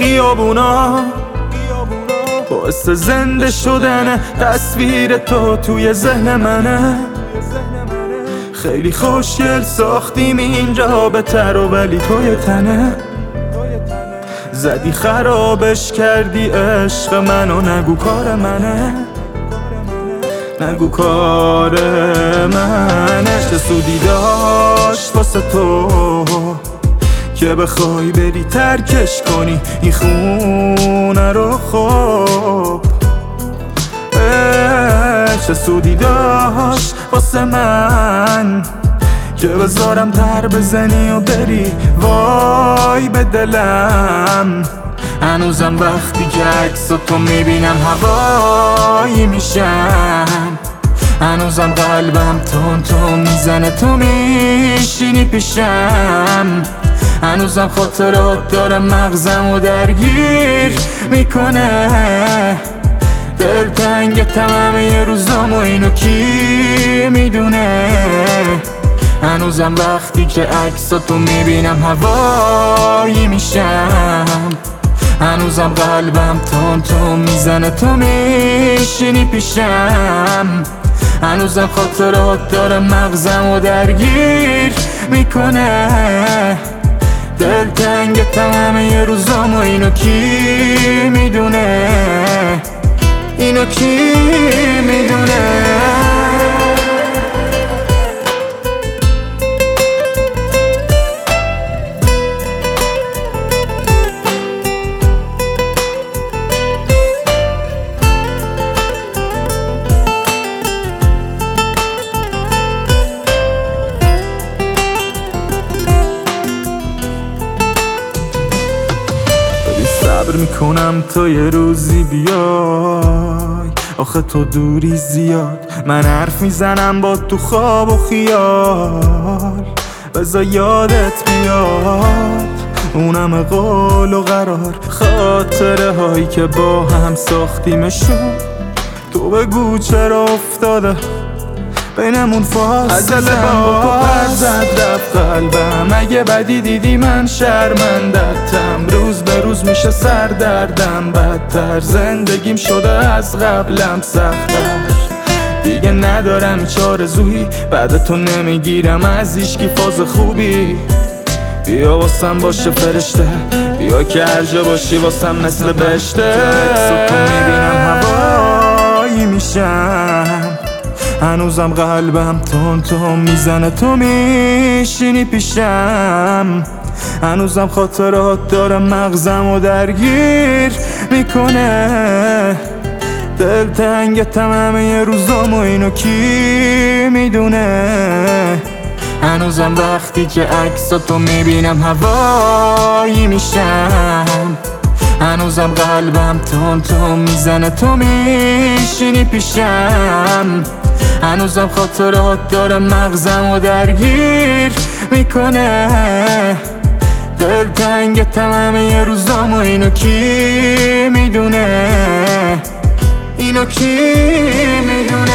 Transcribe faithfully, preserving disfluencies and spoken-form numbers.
بیابونا باعث زنده شدن تصویر تو توی ذهن منه. خیلی خوشگل ساختیم اینجا بهتر و ولی توی تنه زدی خرابش کردی عشق منو. نگو کار منه نگو کار منه. چه سودی داشت واسه تو که بخوای بری ترکش کنی این خونه رو؟ خب چه سودی داشت واسه من که بذارم در بزنی و بری؟ وای به دلم. هنوزم وقتی که عکس تو میبینم هوایی میشم. هنوزم قلبم تون تون میزنه تو میشینی پیشم. هنوزم خاطرات دارم مغزمو درگیر میکنه. دلتنگ تمام روزامو اینو کی میدونه؟ هنوزم وقتی که عکساتو میبینم هوایی میشم. هنوزم قلبم تون تون میزنه تو میشینی پیشم. هنوزم خاطرات دارم مغزمو درگیر میکنه. دلتنگ تمام روزامو اینو کی میدونه؟ اینو کی میدونه؟ صبر میکنم تا یه روزی بیای. آخه تو دوری زیاد، من حرف میزنم با تو خواب و خیال. بذار یادت بیاد اونم قول و قرار، خاطره هایی که با هم ساختیمشون. تو بگو چرا افتاده بینمون فاصله؟ با تو پرزد رفت قلبم. اگه بدی دیدی من شرمندتم. روز به روز میشه سردردم بدتر. زندگیم شده از قبلم سختر. دیگه ندارم هیچ آرزویی بعد تو نمیگیرم از هیچکی فاز خوبی. بیا واسم باشه فرشته، بیا که هر جا باشی واسم مثل بهشته. تو میبینم هوایی میشم. هنوزم قلبم تون تون میزنه تو میشینی پیشم. هنوزم خاطرات دارم مغزمو درگیر میکنه. دلتنگ تمام روزامو اینو کی میدونه؟ هنوزم وقتی که عکساتو میبینم هوایی میشم. هنوزم قلبم تون تون میزنه تو میشینی پیشم. هنوزم خاطرات دارم مغزمو درگیر میکنه. دلتنگ تمام روزامو اینو کی میدونه؟ اینو کی میدونه؟